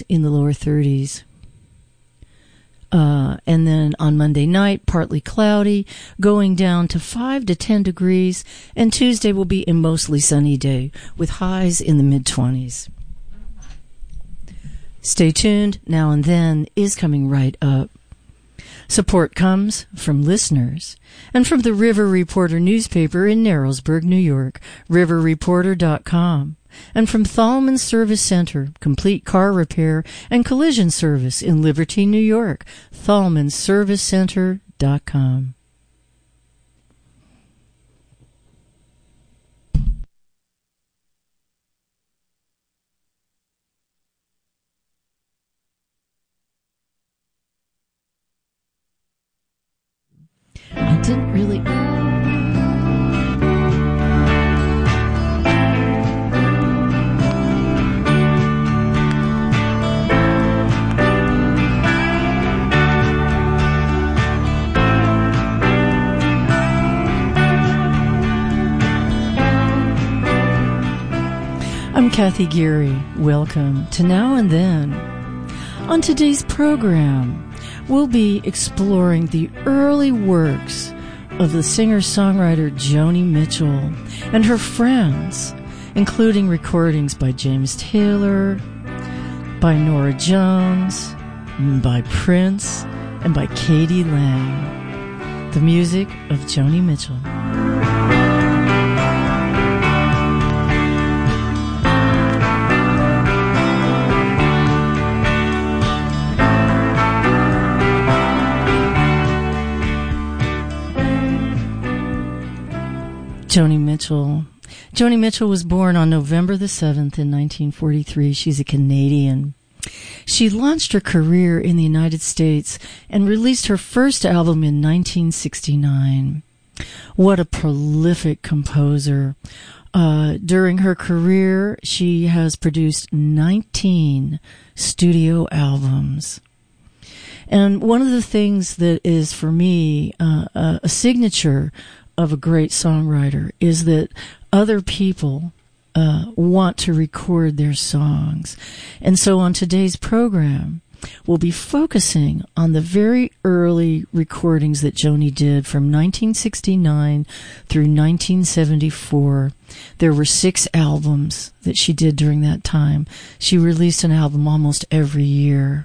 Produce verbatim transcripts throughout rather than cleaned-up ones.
in the lower thirties. Uh, and then on Monday night, partly cloudy, going down to five to ten degrees. And Tuesday will be a mostly sunny day with highs in the mid-twenties. Stay tuned. Now and Then is coming right up. Support comes from listeners and from the River Reporter newspaper in Narrowsburg, New York, river reporter dot com, and from Thalman Service Center, complete car repair and collision service in Liberty, New York, thalman service center dot com. I didn't really... I'm Kathy Geary. Welcome to Now and Then. On today's program, we'll be exploring the early works of the singer-songwriter Joni Mitchell and her friends, including recordings by James Taylor, by Norah Jones, by Prince, and by Katie Lang. The music of Joni Mitchell. Joni Mitchell. Joni Mitchell was born on November the seventh in nineteen forty-three. She's a Canadian. She launched her career in the United States and released her first album in nineteen sixty-nine. What a prolific composer. Uh, during her career, she has produced nineteen studio albums. And one of the things that is, for me, uh, a, a signature of a great songwriter is that other people uh, want to record their songs. And so on today's program, we'll be focusing on the very early recordings that Joni did from nineteen sixty-nine through nineteen seventy-four. There were six albums that she did during that time. She released an album almost every year.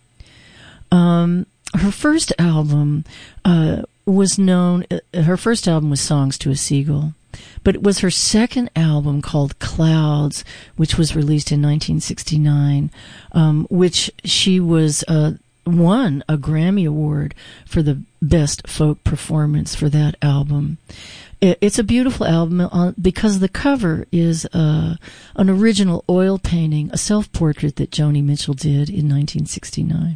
Um, her first album uh, was known, uh, her first album was Songs to a Seagull, but it was her second album called Clouds, which was released in nineteen sixty-nine, um, which she was uh, won a Grammy Award for the best folk performance for that album. It, it's a beautiful album uh, because the cover is uh, an original oil painting, a self-portrait that Joni Mitchell did in nineteen sixty-nine.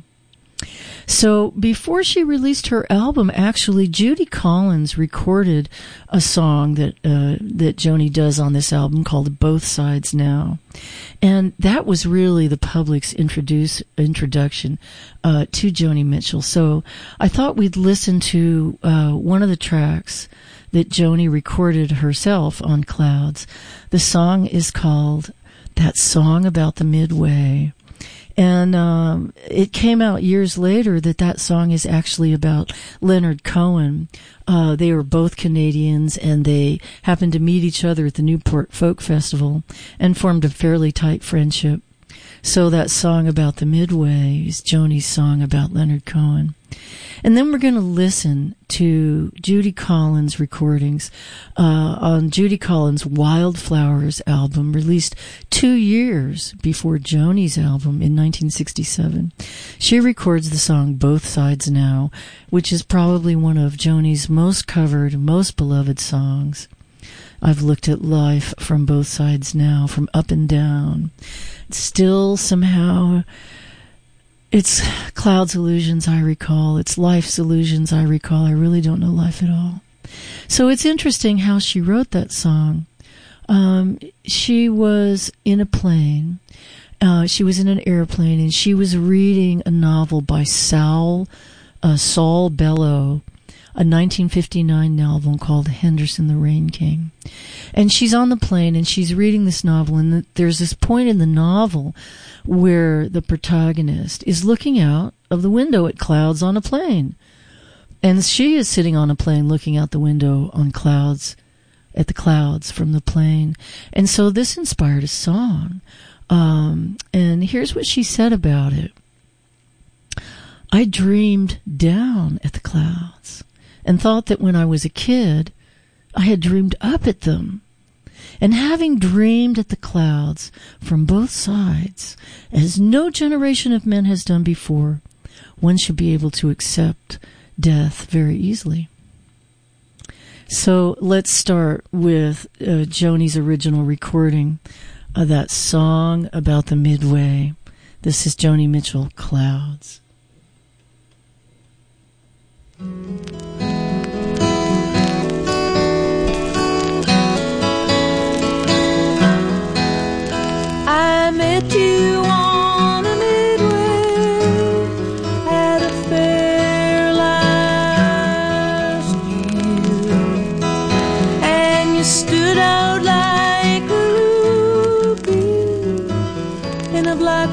So before she released her album, actually, Judy Collins recorded a song that uh, that Joni does on this album called Both Sides Now. And that was really the public's introduce, introduction uh, to Joni Mitchell. So I thought we'd listen to uh, one of the tracks that Joni recorded herself on Clouds. The song is called That Song About the Midway. And um, it came out years later that that song is actually about Leonard Cohen. Uh, they were both Canadians, and they happened to meet each other at the Newport Folk Festival and formed a fairly tight friendship. So that song about the Midway is Joni's song about Leonard Cohen. And then we're going to listen to Judy Collins recordings uh, on Judy Collins' Wildflowers album, released two years before Joni's album in nineteen sixty-seven. She records the song Both Sides Now, which is probably one of Joni's most covered, most beloved songs. I've looked at life from both sides now, from up and down. Still somehow... It's Cloud's illusions I recall. It's life's illusions I recall. I really don't know life at all. So it's interesting how she wrote that song. Um, she was in a plane. Uh, she was in an airplane, and she was reading a novel by Saul, uh, Saul Bellow. a nineteen fifty-nine novel called Henderson the Rain King. And she's on the plane and she's reading this novel, and there's this point in the novel where the protagonist is looking out of the window at clouds on a plane. And she is sitting on a plane looking out the window on clouds, at the clouds from the plane. And so this inspired a song. Um, and here's what she said about it. I dreamed down at the clouds and thought that when I was a kid, I had dreamed up at them. And having dreamed at the clouds from both sides, as no generation of men has done before, one should be able to accept death very easily. So let's start with uh, Joni's original recording of that song about the Midway. This is Joni Mitchell, Clouds. I met you on a midway at a fair last year, and you stood out like a ruby in a black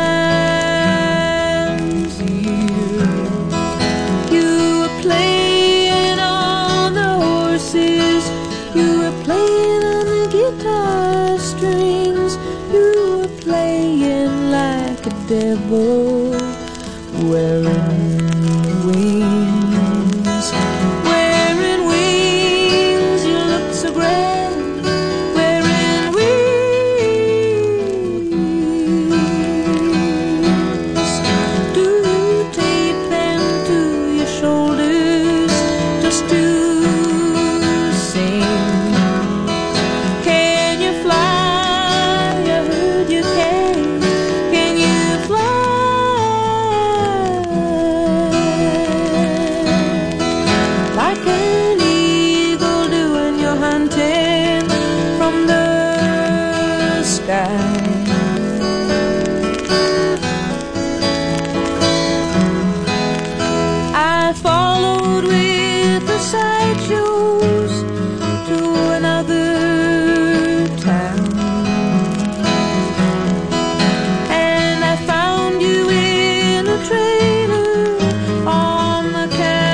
man's ear. You were playing on the horses, you were playing on the guitar strings, you were playing like a devil wearing wings. Wearing wings, you looked so grand, wearing wings. Do you tape them to your shoulders just to sing? Can you fly? I heard you can. Can you fly? Like an eagle doing your hunting from the sky. I followed with the sideshows to another town, and I found you in a trailer on the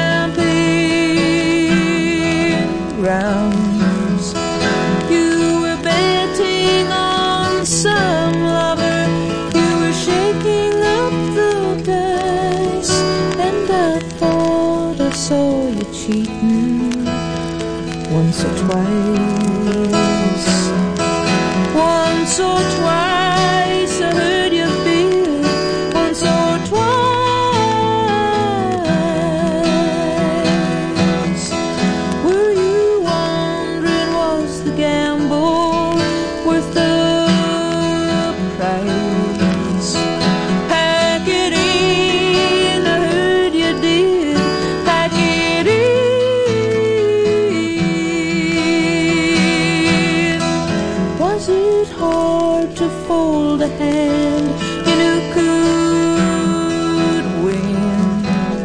camping grounds. You were betting on some lover, you were shaking up the dice, and I thought I saw you cheating once or twice. Once or twice I heard you feel, once or twice. Were you wondering, was the gamble worth the price? Pack it in, I heard you did. Pack it in. Was it hard to fold a hand you knew could win?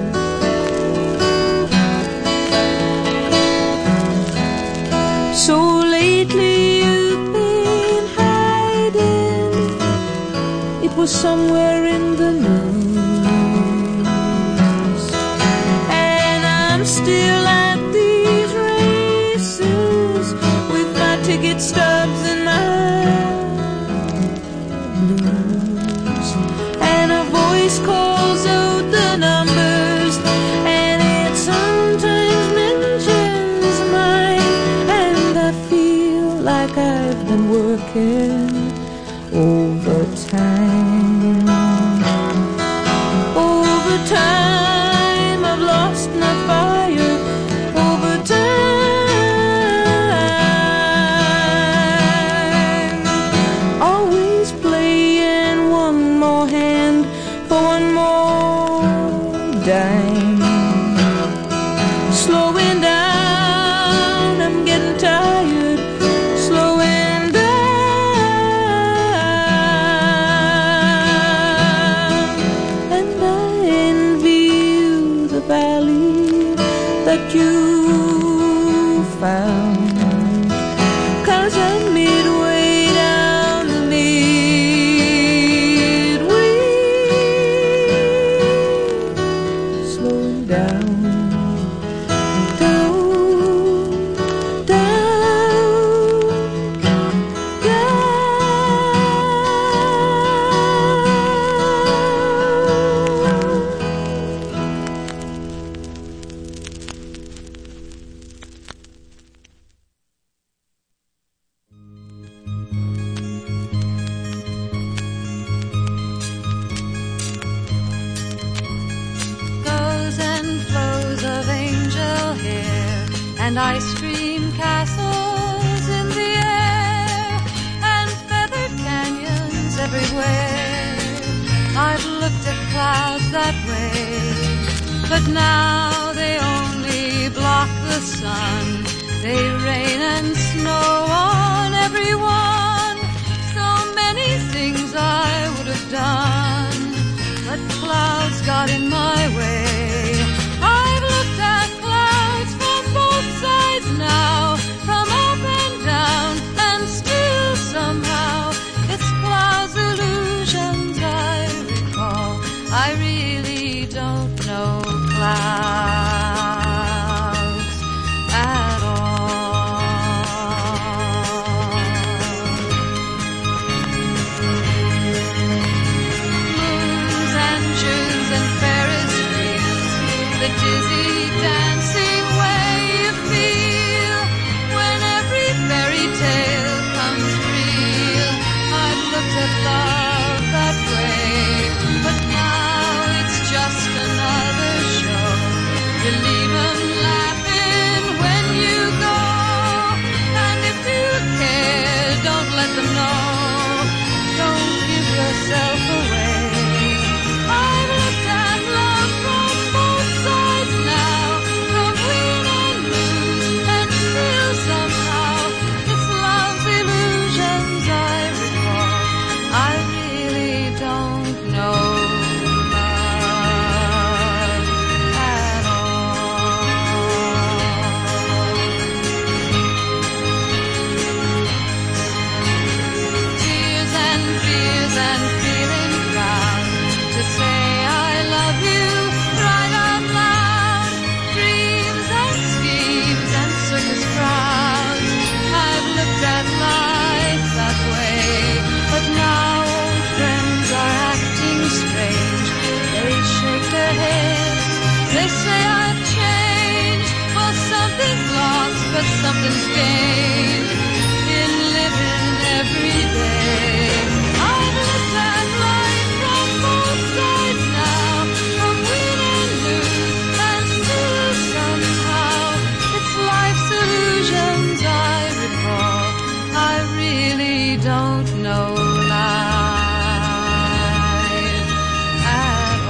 So lately you've been hiding, it was somewhere in the news, and I'm still at these races with my ticket stubs and my blues, and a voice calls out the numbers, and it sometimes mentions mine, and I feel like I've been working overtime. Overtime, I've lost my fire. Overtime, always playing one more hand for one more dime. Slowing down, I'm getting tired. Slowing down, and I envy you the valley that what you found. 'Cause I'm midway down the midway, slowing down. And ice cream castles in the air, and feathered canyons everywhere. I've looked at clouds that way, but now they only block the sun. They rain and snow on everyone. So many things I would have done, but clouds got in my way. I've looked at clouds from both sides now, from up and down, and still somehow it's clouds' illusions I recall. I really don't know clouds at all. Moons and Junes and Ferris wheels, the dizzy dancing way you feel when every fairy tale comes real. I've looked at love that way, but now it's just another show. You leave 'em laughing when you go, and if you care, don't let them know. Don't give yourself away. I've looked at love from both sides now, from win and lose, and still somehow it's love's illusions I recall. I really don't know love at all. Tears and fears and feeling proud to say I love you right out loud. Dreams and schemes and circus crowds. I've looked at life that way, but now old friends are acting strange. They shake their heads, they say I've changed. Well, something's lost, but something's gained in living every day. I've looked at life from both sides now, from win and lose, and still somehow it's life's illusions I recall. I really don't know life at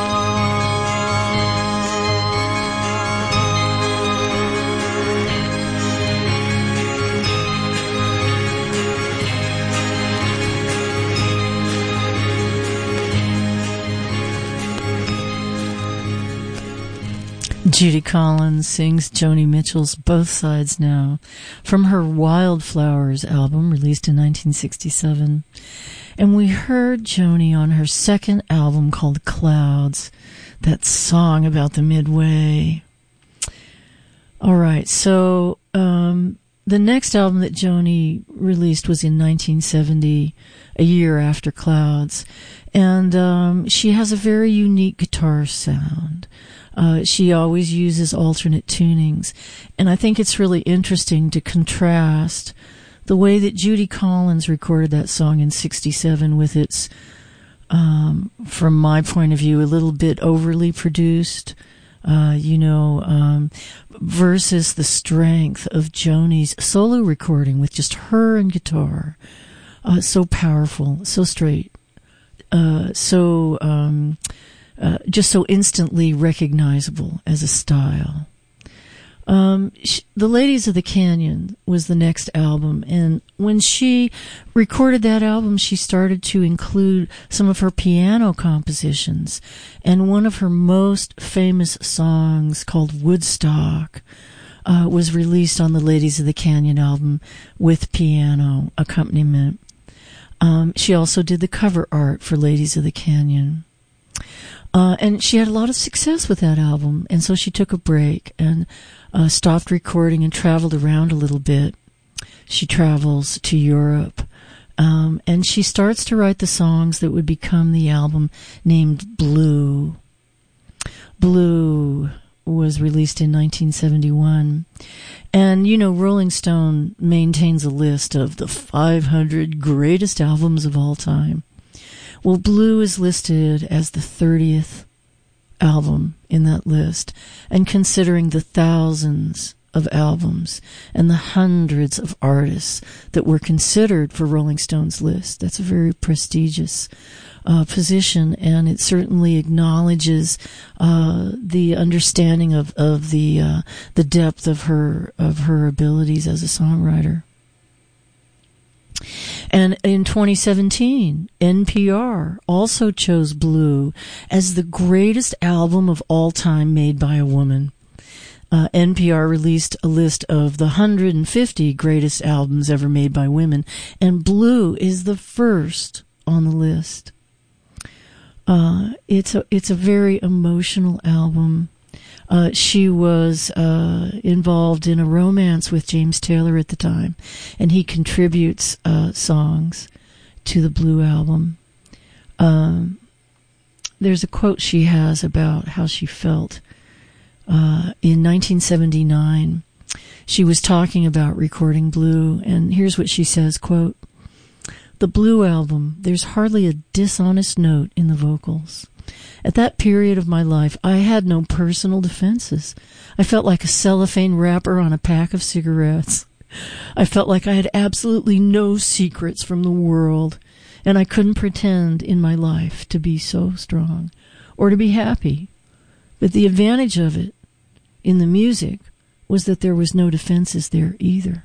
Judy Collins sings Joni Mitchell's Both Sides Now from her Wildflowers album released in nineteen sixty-seven. And we heard Joni on her second album called Clouds, that song about the Midway. All right, so um, the next album that Joni released was in nineteen seventy, a year after Clouds. And um, she has a very unique guitar sound. Uh, she always uses alternate tunings. And I think it's really interesting to contrast the way that Judy Collins recorded that song in sixty-seven with its, um, from my point of view, a little bit overly produced, uh, you know, um, versus the strength of Joni's solo recording with just her and guitar. Uh, so powerful, so straight, uh, so, um, Uh, just so instantly recognizable as a style. Um, she, The Ladies of the Canyon was the next album, and when she recorded that album, she started to include some of her piano compositions, and one of her most famous songs, called Woodstock, uh, was released on the Ladies of the Canyon album with piano accompaniment. Um, she also did the cover art for Ladies of the Canyon. Uh, and she had a lot of success with that album, and so she took a break and uh, stopped recording and traveled around a little bit. She travels to Europe, um, and she starts to write the songs that would become the album named Blue. Blue was released in nineteen seventy-one. And, you know, Rolling Stone maintains a list of the five hundred greatest albums of all time. Well, Blue is listed as the thirtieth album in that list. And considering the thousands of albums and the hundreds of artists that were considered for Rolling Stone's list, that's a very prestigious uh, position, and it certainly acknowledges uh, the understanding of of the uh, the depth of her of her abilities as a songwriter. And in twenty seventeen, N P R also chose Blue as the greatest album of all time made by a woman. Uh, N P R released a list of the one hundred fifty greatest albums ever made by women, and Blue is the first on the list. Uh, it's a it's a very emotional album. Uh, she was uh, involved in a romance with James Taylor at the time, and he contributes uh, songs to the Blue album. Um, there's a quote she has about how she felt. Uh, in nineteen seventy-nine, she was talking about recording Blue, and here's what she says, quote, "The Blue album, there's hardly a dishonest note in the vocals. At that period of my life, I had no personal defenses. I felt like a cellophane wrapper on a pack of cigarettes. I felt like I had absolutely no secrets from the world, and I couldn't pretend in my life to be so strong or to be happy. But the advantage of it in the music was that there was no defenses there either."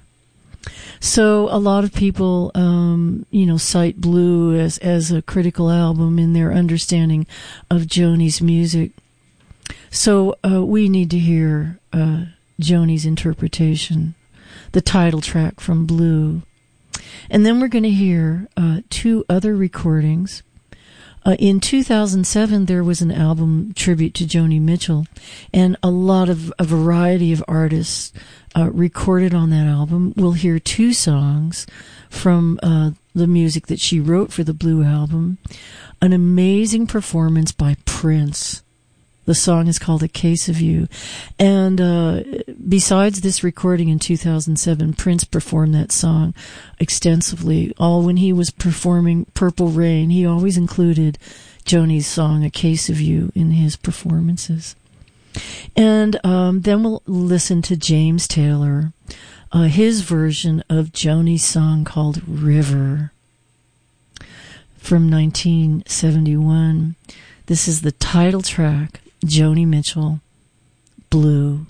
So a lot of people, um, you know, cite Blue as, as a critical album in their understanding of Joni's music. So uh, we need to hear uh, Joni's interpretation, the title track from Blue. And then we're going to hear uh, two other recordings. Uh, in two thousand seven, there was an album tribute to Joni Mitchell, and a lot of a variety of artists uh, recorded on that album. We'll hear two songs from uh, the music that she wrote for the Blue album. An amazing performance by Prince. The song is called A Case of You. And uh, besides this recording in two thousand seven, Prince performed that song extensively. All when he was performing Purple Rain, he always included Joni's song A Case of You in his performances. And um, then we'll listen to James Taylor, uh, his version of Joni's song called River from nineteen seventy-one. This is the title track, Joni Mitchell, Blue.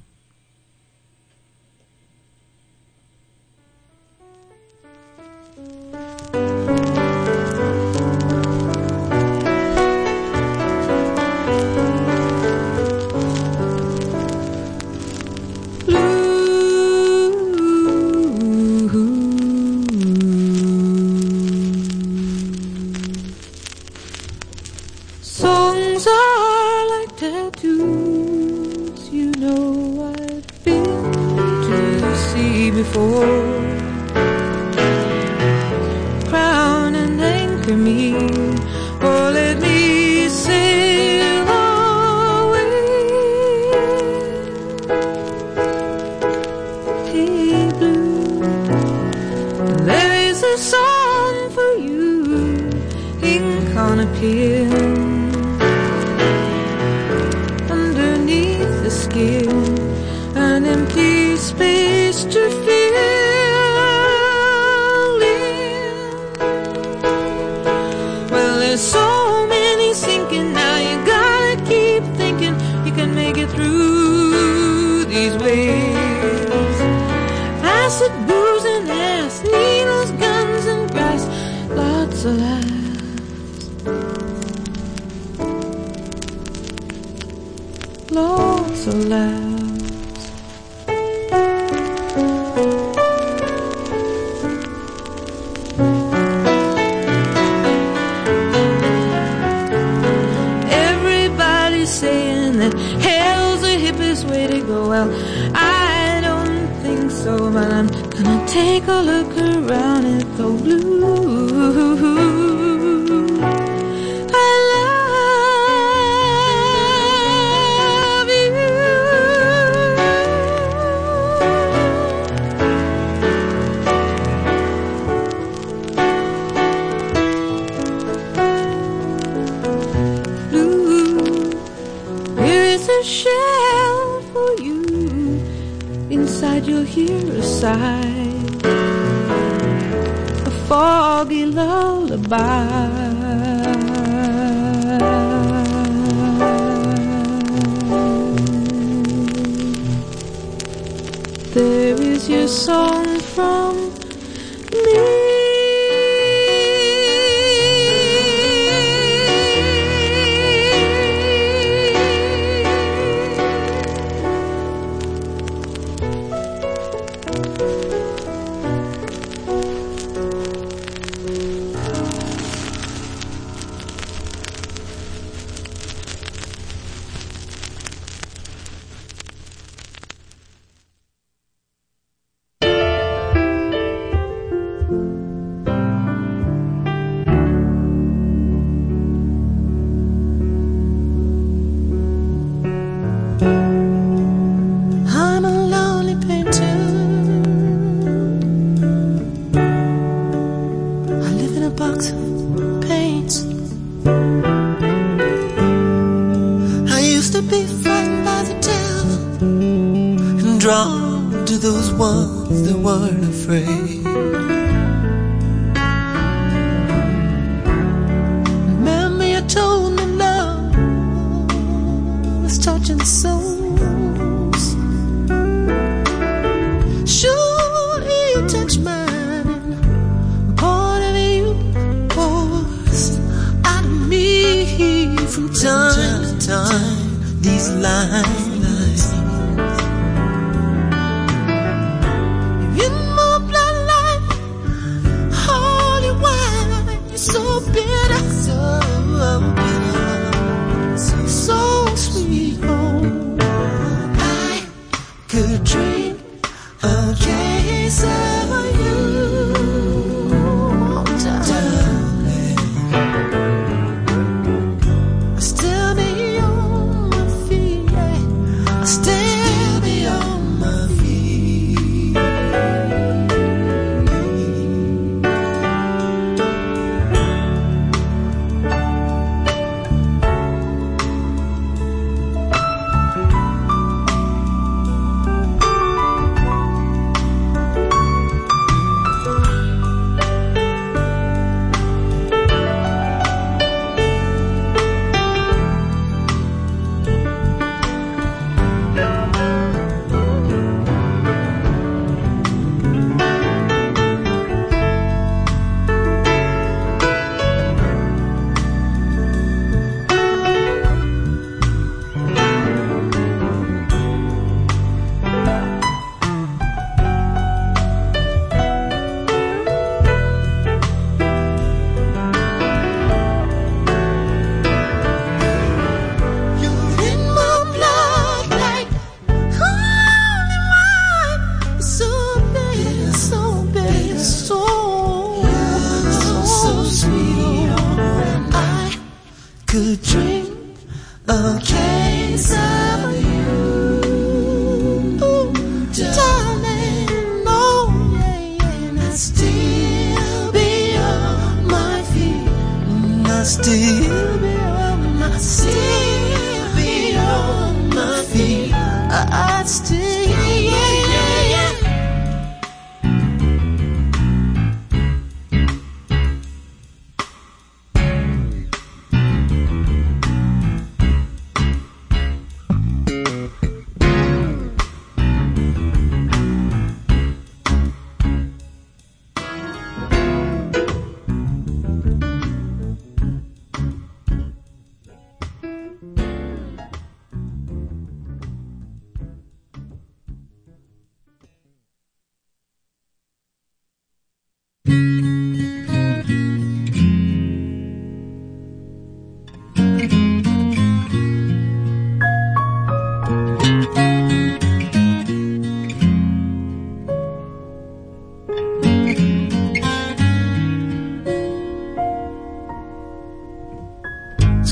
Songs are like tattoos, you know I've been to see before. Crown and anchor me, or let me sail away. Hey Blue, there is a song for you, ink on a pen. An empty space to fill in. Well, there's so many sinking now, you gotta keep thinking you can make it through these waves. lost or lapsed. Everybody's saying that hell's the hippest way to go. Well, I don't think so, but I'm gonna take a look around and go blue. You'll hear a sigh, a foggy lullaby. There is your song from me.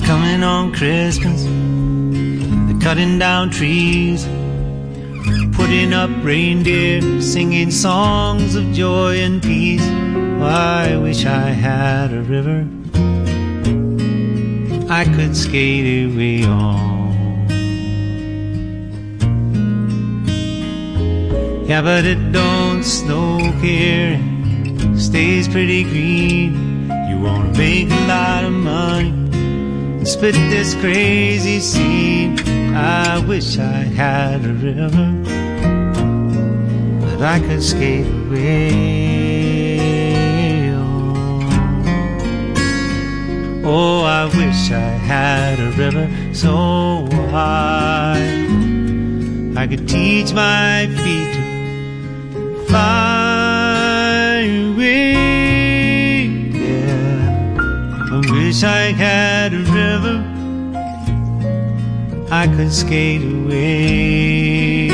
coming on Christmas. They're cutting down trees, putting up reindeer, singing songs of joy and peace. Oh, I wish I had a river I could skate away on. Yeah, but it don't snow here, stays pretty green. You wanna make a lot of money and split this crazy scene. I wish I had a river that I could skate away on. Oh, I wish I had a river so wide I could teach my feet to fly away. Yeah, I wish I had a river I could skate away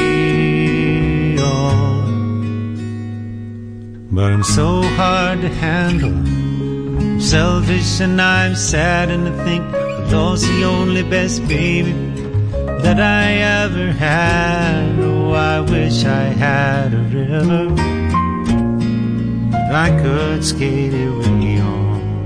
on. But I'm so hard to handle, I'm selfish and I'm sad, and to think I lost the only best baby that I ever had. Oh, I wish I had a river that I could skate away on.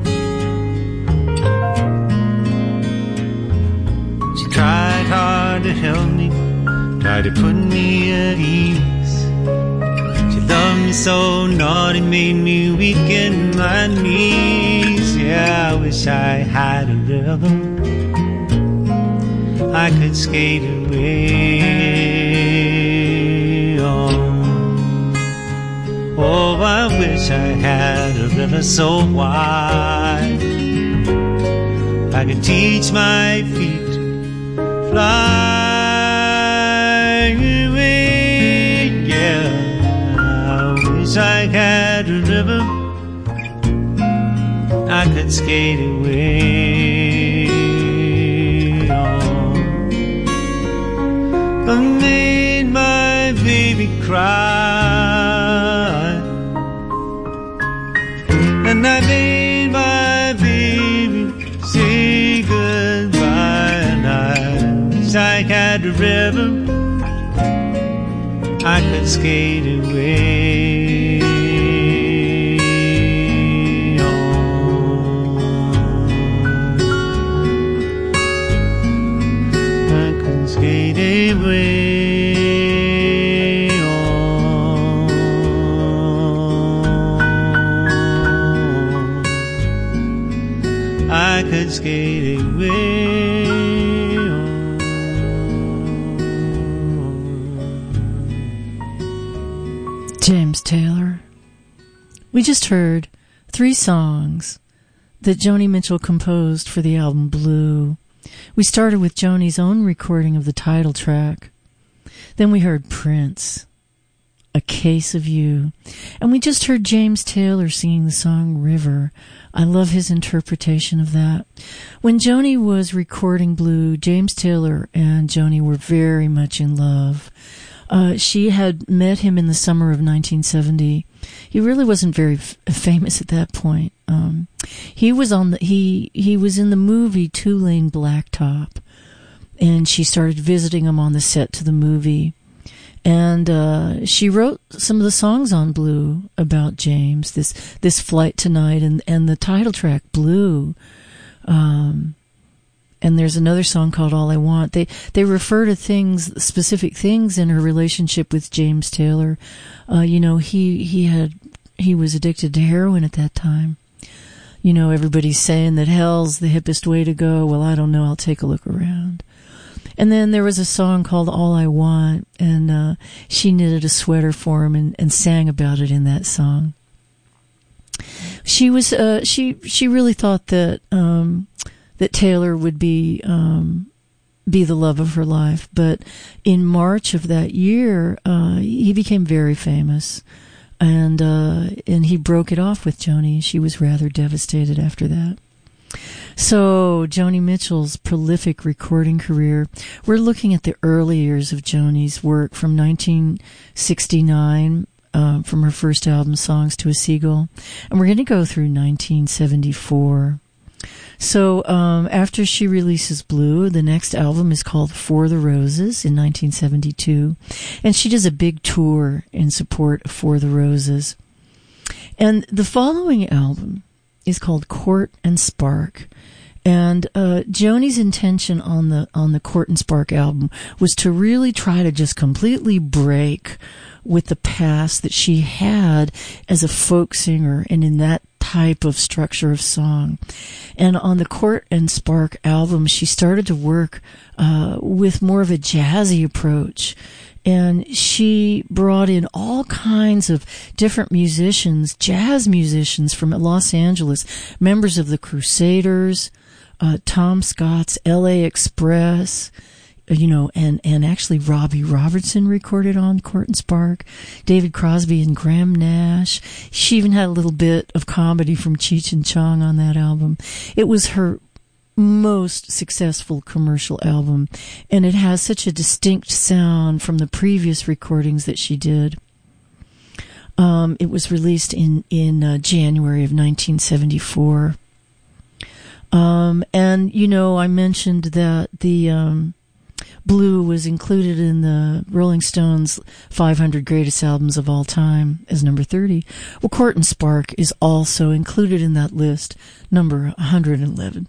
She tried hard to help me, tried to put me at ease. She loved me so naughty, made me weak in my knees. Yeah, I wish I had a river I could skate away on. Oh, I wish I had a river so wide I could teach my feet to fly away. Yeah, I wish I had a river I could skate away on. I made my baby cry, and I made my baby say goodbye. And I wish I had a river I could skate away on. I could skate away on. I could skate away on. James Taylor. We just heard three songs that Joni Mitchell composed for the album Blue. We started with Joni's own recording of the title track. Then we heard Prince, A Case of You. And we just heard James Taylor singing the song River. I love his interpretation of that. When Joni was recording Blue, James Taylor and Joni were very much in love. Uh, she had met him in the summer of nineteen seventy. He really wasn't very f- famous at that point. Um, he was on the, he, he was in the movie Two Lane Blacktop, and she started visiting him on the set to the movie. And, uh, she wrote some of the songs on Blue about James, this, this Flight Tonight and, and the title track Blue. Um, and there's another song called All I Want. They, they refer to things, specific things in her relationship with James Taylor. Uh, you know, he, he had, he was addicted to heroin at that time. You know, everybody's saying that hell's the hippest way to go. Well, I don't know. I'll take a look around. And then there was a song called All I Want, and uh, she knitted a sweater for him and, and sang about it in that song. She was, uh, she, she really thought that, um, that Taylor would be, um, be the love of her life. But in March of that year, uh, he became very famous. And, uh, and he broke it off with Joni. She was rather devastated after that. So, Joni Mitchell's prolific recording career. We're looking at the early years of Joni's work from nineteen sixty-nine, uh, from her first album, Songs to a Seagull. And we're going to go through nineteen seventy-four. So um, after she releases Blue, the next album is called For the Roses in nineteen seventy-two. And she does a big tour in support of For the Roses. And the following album is called Court and Spark. And uh, Joni's intention on the on the Court and Spark album was to really try to just completely break with the past that she had as a folk singer and in that type of structure of song. And on the Court and Spark album, she started to work uh, with more of a jazzy approach. And she brought in all kinds of different musicians, jazz musicians from Los Angeles, members of the Crusaders, uh, Tom Scott's L A Express, you know, and, and actually Robbie Robertson recorded on Court and Spark, David Crosby and Graham Nash. She even had a little bit of comedy from Cheech and Chong on that album. It was her most successful commercial album, and it has such a distinct sound from the previous recordings that she did. Um, it was released in, in uh, January of nineteen seventy-four. Um, and, you know, I mentioned that the... Um, Blue was included in the Rolling Stones five hundred Greatest Albums of All Time as number thirty. Well, Court and Spark is also included in that list, number one hundred eleven.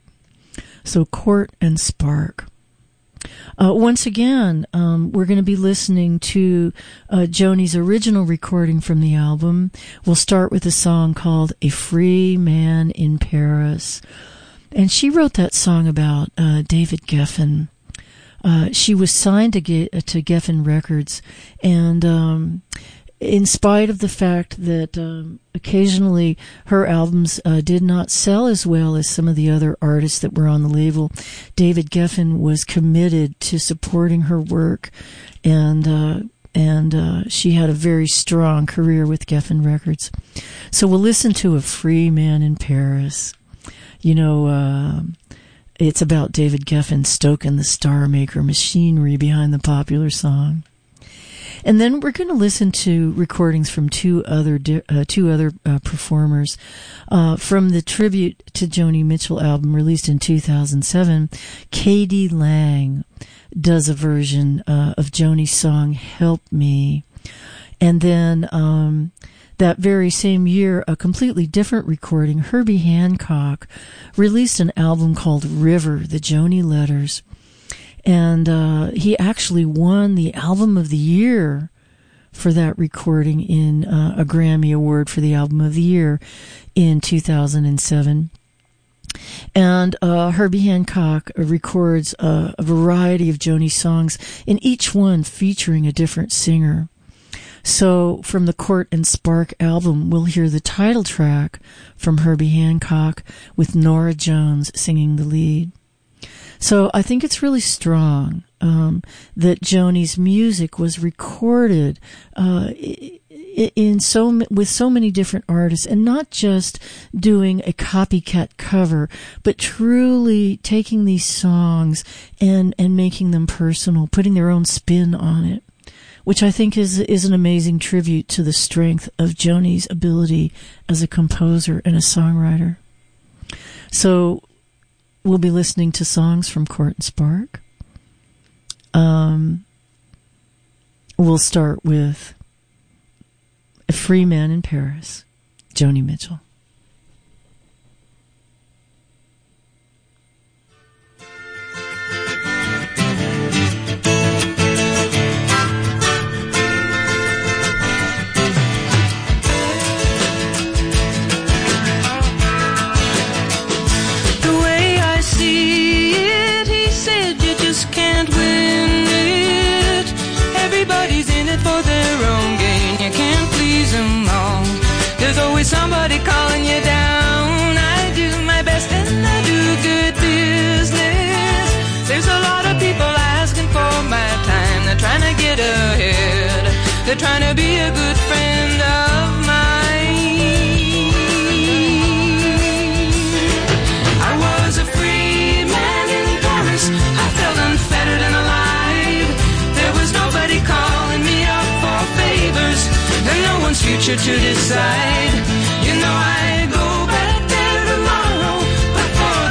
So Court and Spark. Uh, once again, um, we're going to be listening to uh, Joni's original recording from the album. We'll start with a song called A Free Man in Paris. And she wrote that song about uh, David Geffen. Uh, she was signed to get, uh, to Geffen Records, and um, in spite of the fact that um, occasionally her albums uh, did not sell as well as some of the other artists that were on the label, David Geffen was committed to supporting her work, and uh, and uh, she had a very strong career with Geffen Records. So we'll listen to A Free Man in Paris. You know, uh, it's about David Geffen stoking the Star Maker machinery behind the popular song. And then we're going to listen to recordings from two other uh, two other uh, performers uh, from the tribute to Joni Mitchell album released in two thousand seven. K D Lang does a version uh, of Joni's song "Help Me," and then um, that very same year, a completely different recording, Herbie Hancock released an album called River, the Joni Letters. And uh, he actually won the Album of the Year for that recording in uh, a Grammy Award for the Album of the Year in two thousand seven. And uh, Herbie Hancock records uh, a variety of Joni songs, in each one featuring a different singer. So from the Court and Spark album, we'll hear the title track from Herbie Hancock with Norah Jones singing the lead. So I think it's really strong um, that Joni's music was recorded uh, in so with so many different artists, and not just doing a copycat cover, but truly taking these songs and and making them personal, putting their own spin on it, which I think is is an amazing tribute to the strength of Joni's ability as a composer and a songwriter. So we'll be listening to songs from Court and Spark. Um, we'll start with A Free Man in Paris, Joni Mitchell. Somebody calling you down. I do my best and I do good business. There's a lot of people asking for my time. They're trying to get ahead. They're trying to be a good friend of mine. I was a free man in Paris. I felt unfettered and alive. There was nobody calling me up for favors, and no one's future to decide. You know I go back there tomorrow, but for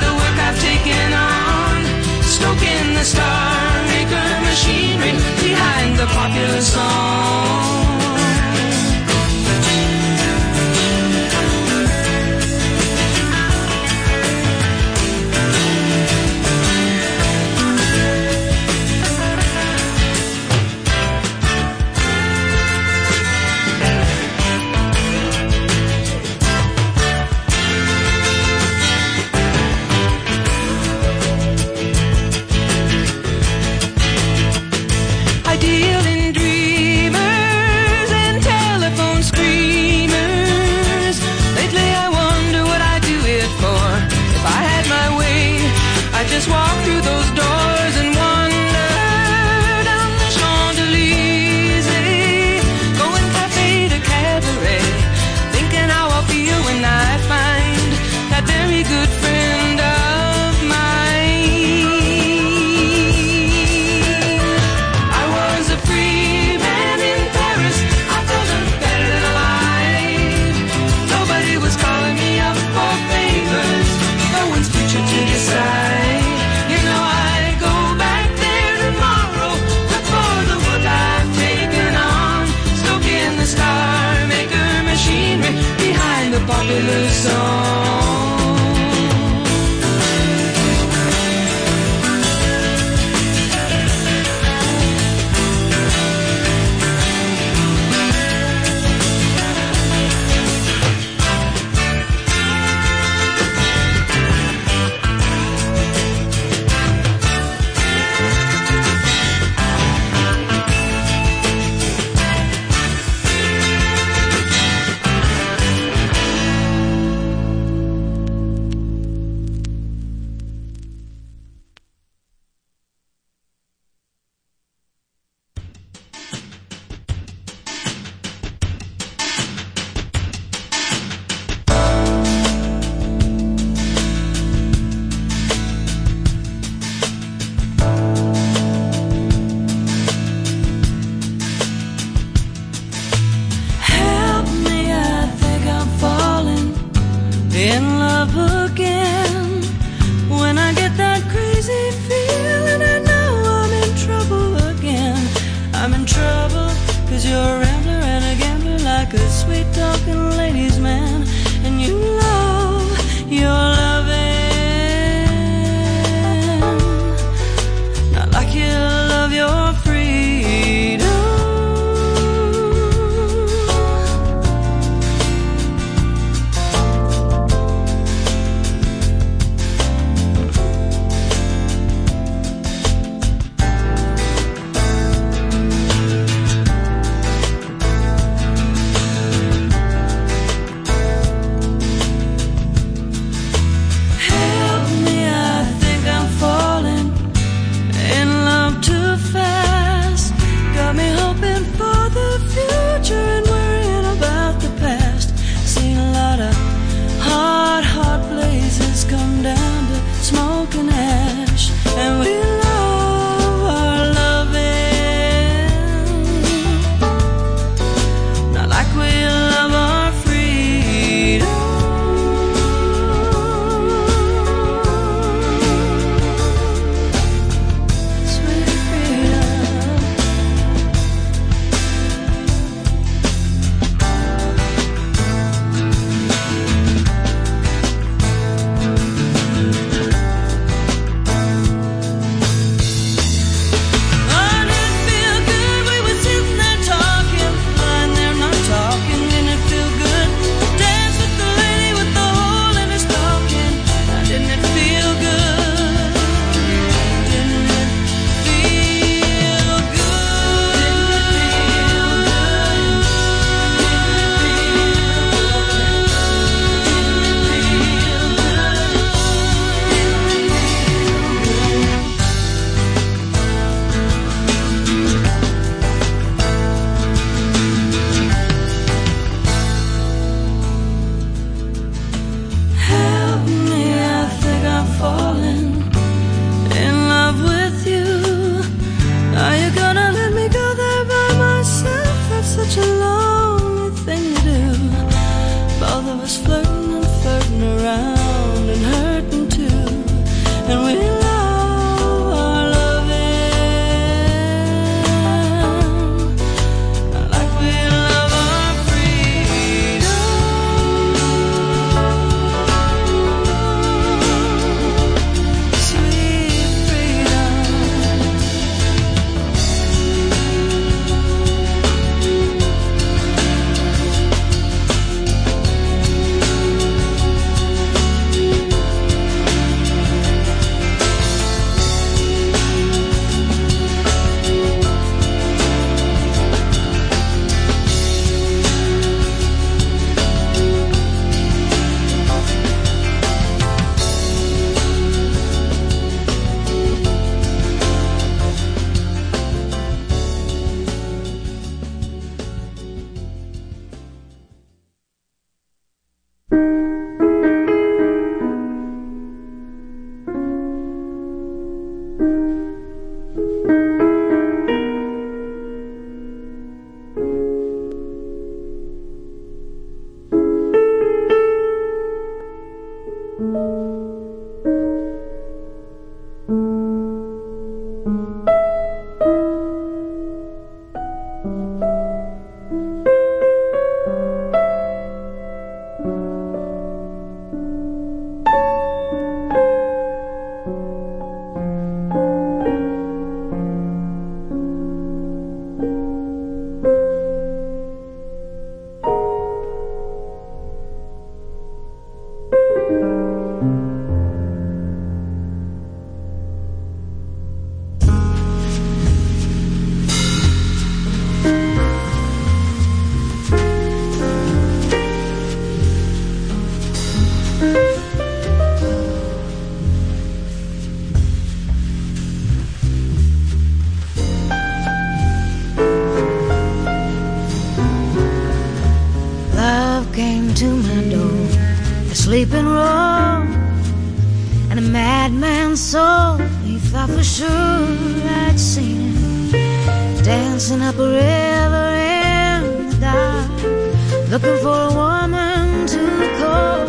sleeping row, and a madman's soul. He thought for sure I'd seen him dancing up a river in the dark, looking for a woman to call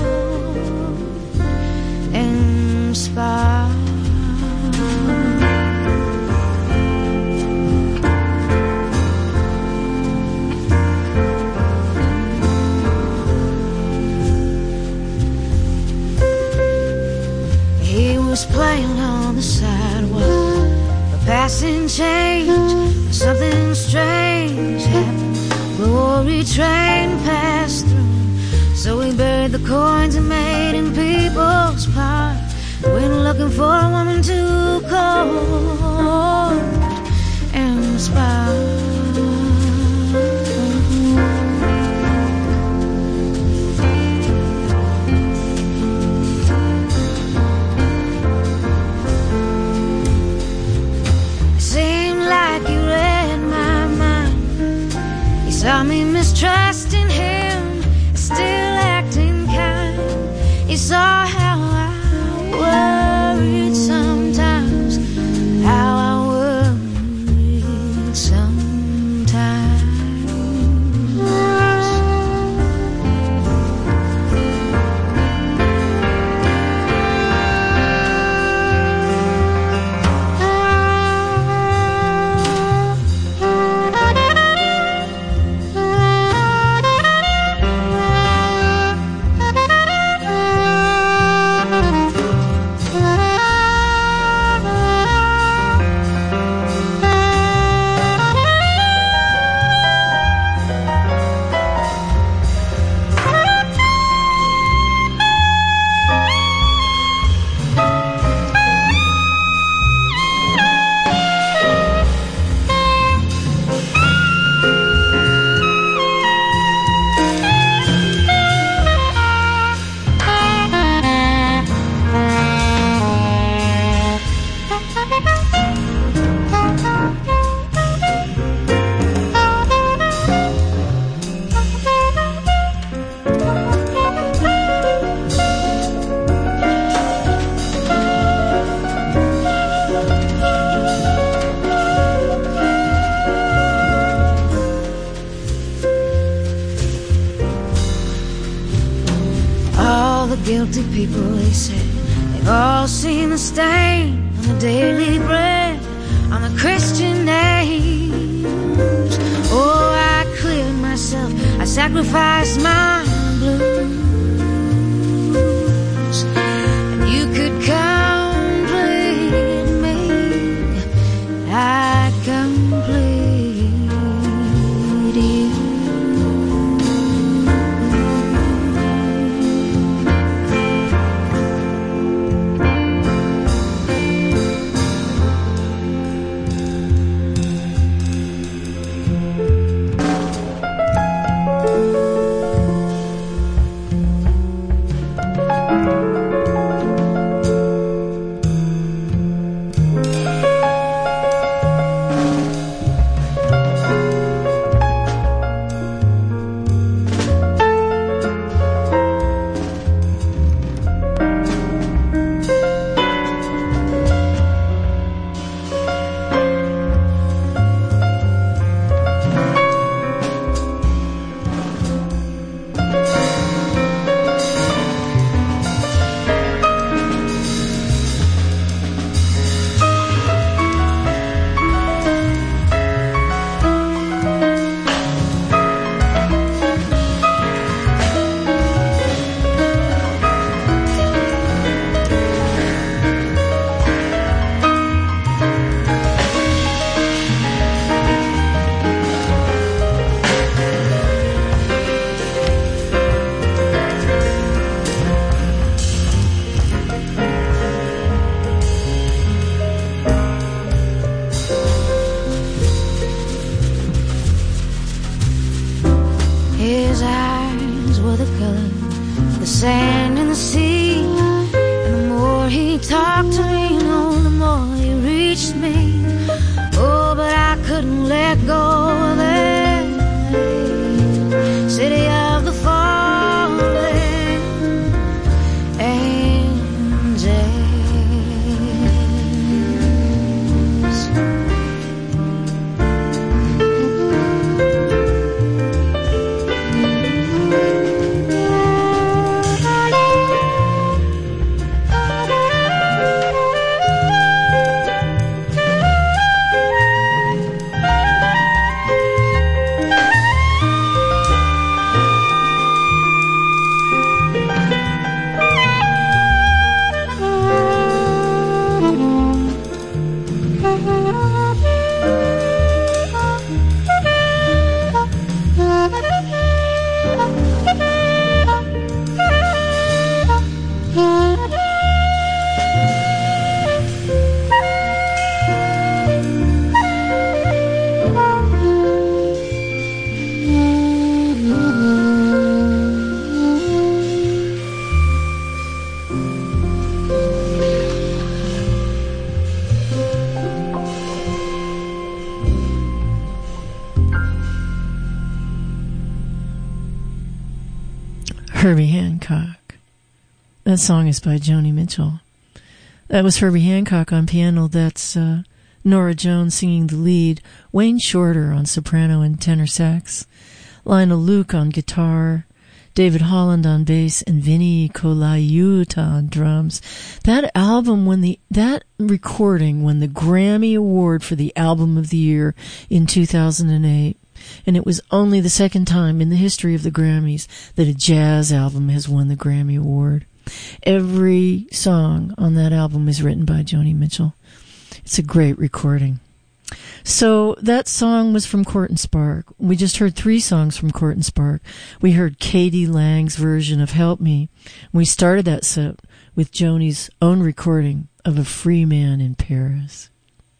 and inspire. Was playing on the sidewalk, a passing change, something strange happened. Glory train passed through, so we buried the coins and made in people's park. Went looking for a woman to call and inspire. Saw me mistrusting him, still acting kind. He saw how I worried sometimes, how I worried sometimes. Guilty people, they said, they've all seen the stain on the daily bread, on the Christian names. Oh, I cleared myself, I sacrificed my blues, and you could complete me, I'd complete you. Herbie Hancock. That song is by Joni Mitchell. That was Herbie Hancock on piano. That's uh, Nora Jones singing the lead. Wayne Shorter on soprano and tenor sax. Lionel Luke on guitar. David Holland on bass, and Vinnie Colaiuta on drums. That album, when the that recording won the Grammy Award for the Album of the Year in two thousand eight. And it was only the second time in the history of the Grammys that a jazz album has won the Grammy Award. Every song on that album is written by Joni Mitchell. It's a great recording. So that song was from Court and Spark. We just heard three songs from Court and Spark. We heard Katie Lang's version of Help Me. We started that set with Joni's own recording of A Free Man in Paris.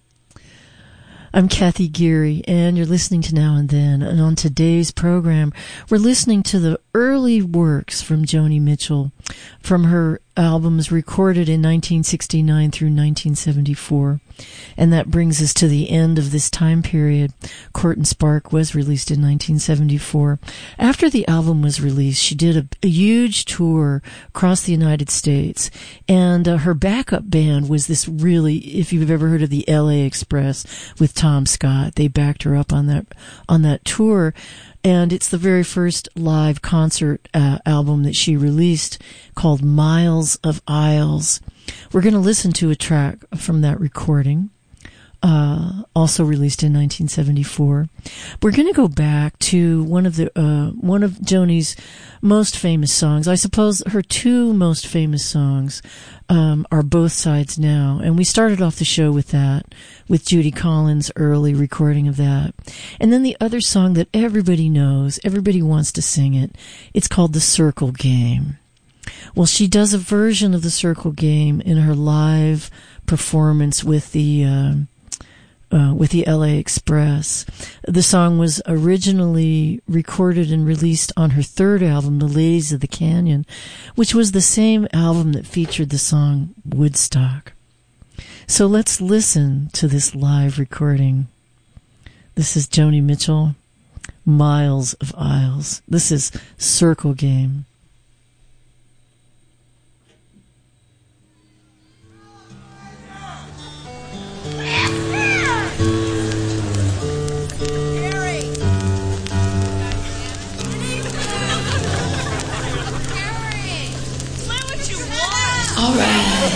I'm Kathy Geary, and you're listening to Now and Then. And on today's program, we're listening to the early works from Joni Mitchell, from her albums recorded in nineteen sixty-nine through nineteen seventy-four. And that brings us to the end of this time period. Court and Spark was released in nineteen seventy-four. After the album was released, she did a, a huge tour across the United States. And uh, her backup band was this really, if you've ever heard of the L A Express with Tom Scott, they backed her up on that on that tour. And it's the very first live concert uh, album that she released, called Miles of Aisles. We're going to listen to a track from that recording, uh, also released in nineteen seventy-four. We're going to go back to one of the uh, one of Joni's most famous songs. I suppose her two most famous songs um, are Both Sides Now, and we started off the show with that, with Judy Collins' early recording of that. And then the other song that everybody knows, everybody wants to sing it, it's called The Circle Game. Well, she does a version of The Circle Game in her live performance with the uh, uh, with the L A Express. The song was originally recorded and released on her third album, The Ladies of the Canyon, which was the same album that featured the song Woodstock. So let's listen to this live recording. This is Joni Mitchell, Miles of Aisles. This is Circle Game. All right.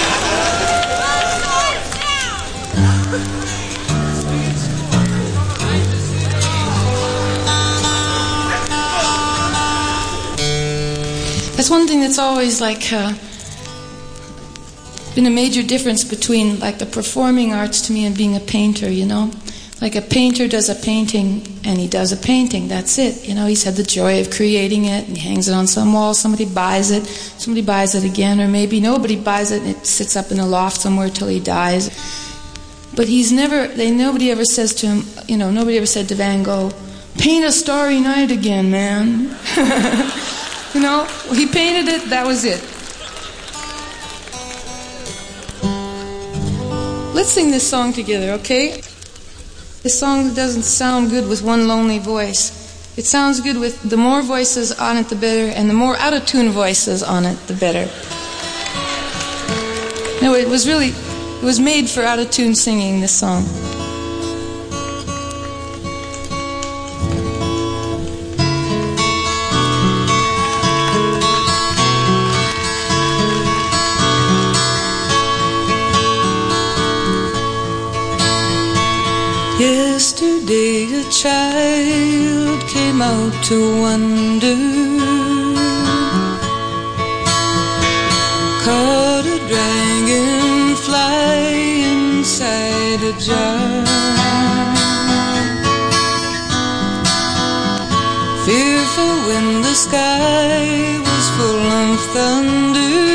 That's one thing that's always like uh, been a major difference between like the performing arts to me and being a painter, you know? Like a painter does a painting and he does a painting, that's it. You know, he's had the joy of creating it and he hangs it on some wall, somebody buys it, somebody buys it again, or maybe nobody buys it and it sits up in a loft somewhere till he dies. But he's never, they, nobody ever says to him, you know, nobody ever said to Van Gogh, paint a starry night again, man. You know, he painted it, that was it. Let's sing this song together, okay? This song doesn't sound good with one lonely voice. It sounds good with the more voices on it, the better, and the more out-of-tune voices on it, the better. No, it was really, it was made for out-of-tune singing, this song. Yesterday a child came out to wonder, caught a dragonfly inside a jar. Fearful when the sky was full of thunder,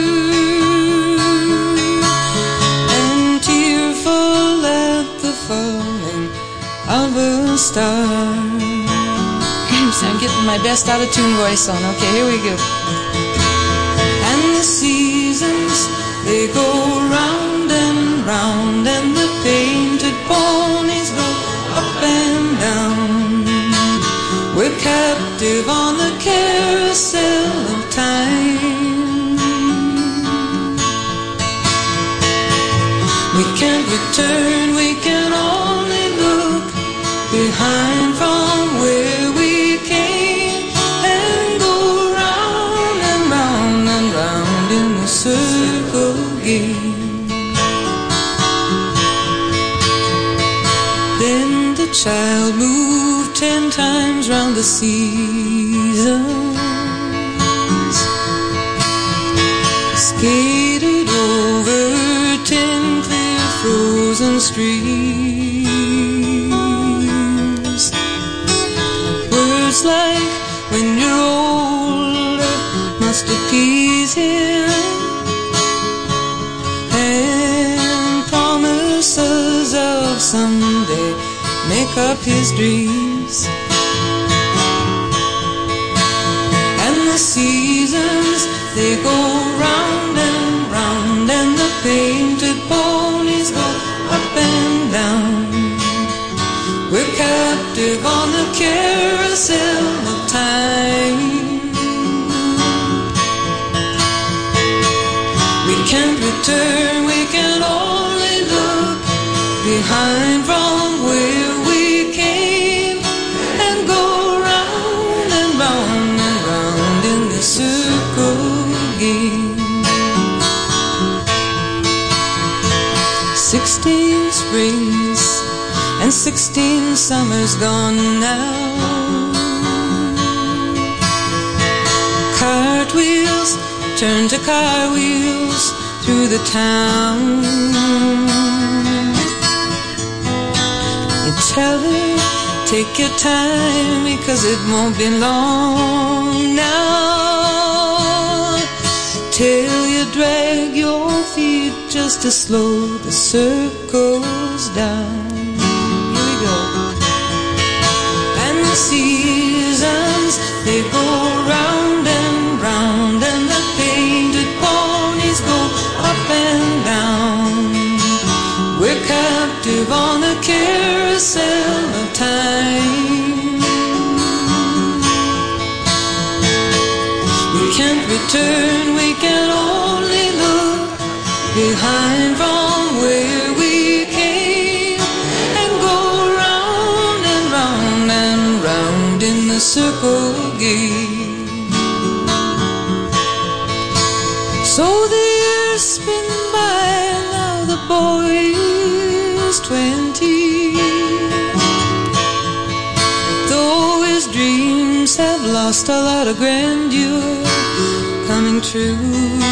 and tearful at the falling of a star. So I'm getting my best out of tune voice on. Okay, here we go. And the seasons, they go round and round, and the painted ponies go up and down. We're captive on the carousel of time. We can't return, we can only look behind from where we came, and go round and round and round in the circle game. Then the child moved ten times round the seasons, skated over ten clear frozen streams. Words like when you're older must appease him, and promises of someday make up his dreams. And the seasons, they go round and round, and the painted ponies go up and down. We're captive on the carousel of time. We can't return, we can only look behind from where we came, and go round and round and round in the circle game. Sixteen springs and sixteen summers gone now. Cartwheels turn to car wheels through the town. You tell her, take your time, because it won't be long now, till you drag your feet just to slow the circles down. Here we go. And the seasons, they go round and round, and the painted ponies go up and down. We're captive on the carousel of time. We can't return, we can only look behind from where we came, and go round and round and round in the circle game. So the years spin by, and now the boy is twenty, though his dreams have lost a lot of grandeur coming true.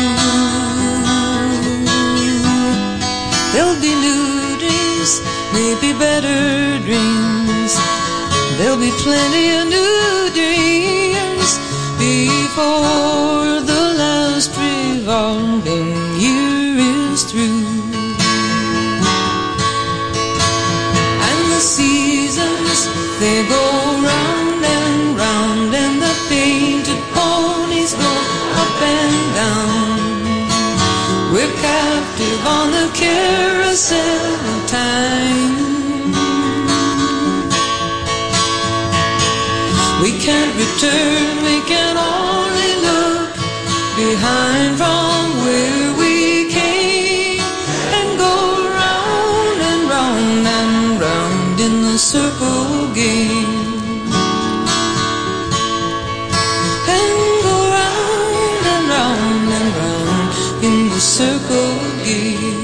There'll be new dreams, maybe better dreams. There'll be plenty of new dreams before the last revolving year is through. And the seasons, they go round and round, and the painted ponies go up and down. We're captive on the carousel of time. We can't return, we can only look behind from where we came, and go round and round and round in the circle game. And go round and round and round in the circle game.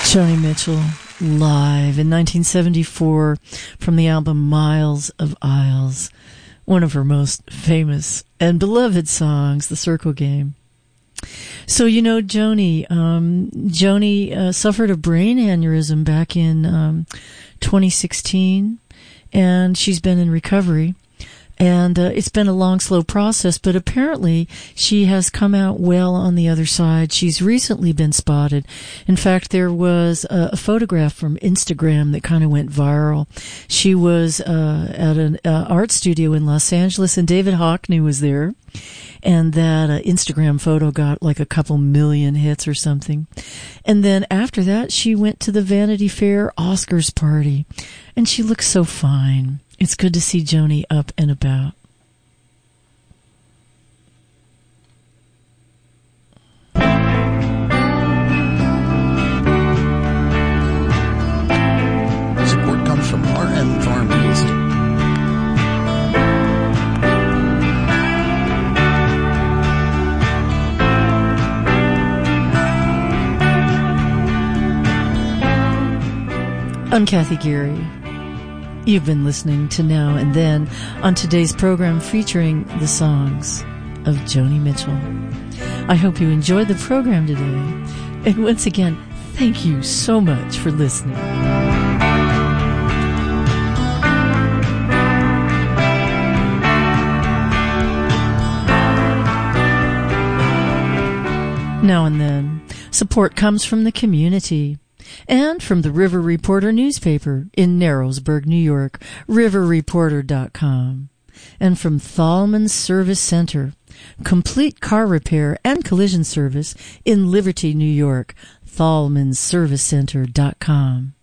Joni Mitchell live in nineteen seventy-four from the album Miles of Isles, one of her most famous and beloved songs, The Circle Game. So, you know, Joni, um, Joni uh, suffered a brain aneurysm back in um, twenty sixteen, and she's been in recovery. And uh, it's been a long, slow process, but apparently she has come out well on the other side. She's recently been spotted. In fact, there was a, a photograph from Instagram that kind of went viral. She was uh, at an uh, art studio in Los Angeles, and David Hockney was there. And that uh, Instagram photo got like a couple million hits or something. And then after that, she went to the Vanity Fair Oscars party, and she looks so fine. It's good to see Joni up and about. Support comes from R M Farm East. I'm Kathy Geary. You've been listening to Now and Then on today's program featuring the songs of Joni Mitchell. I hope you enjoyed the program today. And once again, thank you so much for listening. Now and Then, support comes from the community. And from the River Reporter newspaper in Narrowsburg, New York, river reporter dot com. And from Thalman Service Center, complete car repair and collision service in Liberty, New York, thalman service center dot com.